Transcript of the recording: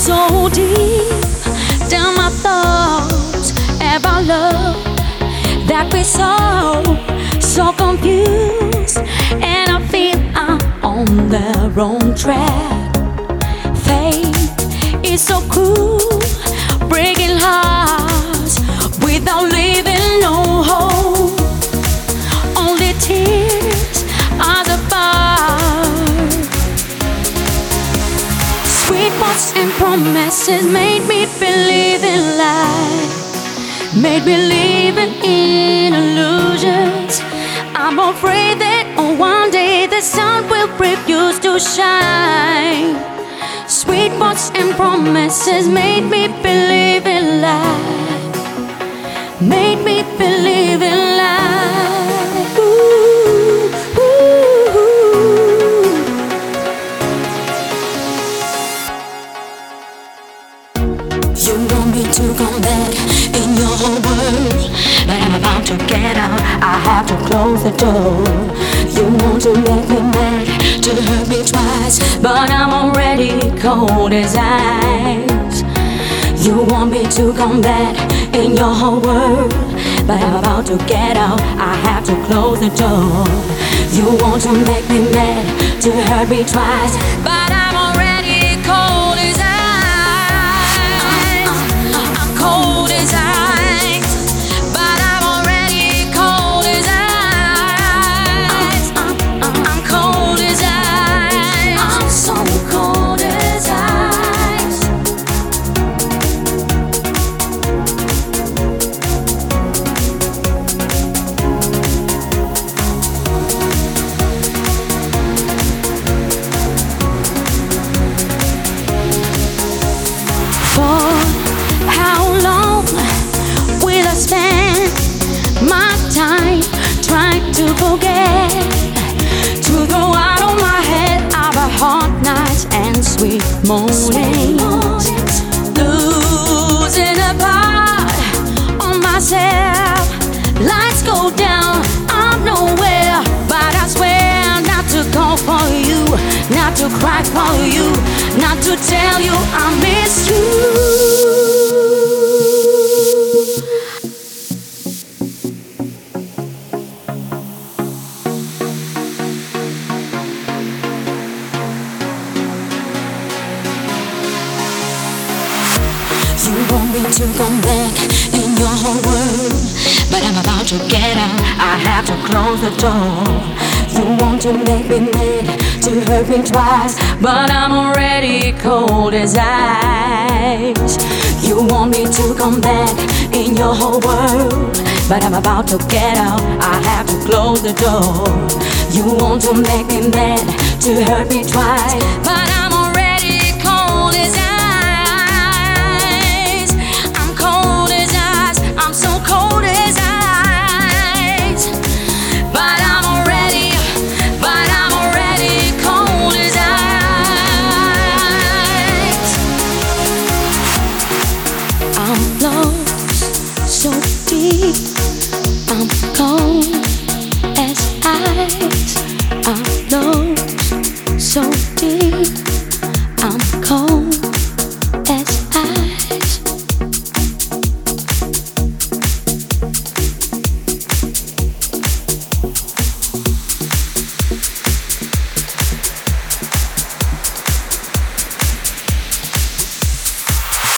so deep down my thoughts about love that we're so confused, and I feel I'm on the wrong track. Fate is so cruel, breaking hearts without leaving no hope. Only tears are the bar. Sweet words and promises made me believe in life, made me live in illusions. I'm afraid that one day the sun will refuse to shine. Sweet words and promises made me believe in life, made me believe in life. Ooh, ooh. You want me to come back in your world, but I'm about to get out, I have to close the door. You want to make me mad, to hurt me twice, but I'm already cold as ice. You want me to come back in your world, but I'm about to get out, I have to close the door. You want to make me mad, to hurt me twice, but I'm already cold as ice. I'm cold as ice, but I'm already cold as ice. I'm cold as ice. I'm so cold as ice. For how long will I spend my time trying to forget, to throw out of my head our hot nights and sweet mornings, losing a part on myself. Lights go down, I'm nowhere, but I swear not to call for you, not to cry for you, not to tell you I miss you. You want me to come back in your world, but I'm about to get out, I have to close the door. You want to make me mad, to hurt me twice, but I'm already cold as ice. You want me to come back in your world, but I'm about to get out, I have to close the door. You want to make me mad, to hurt me twice, but I'm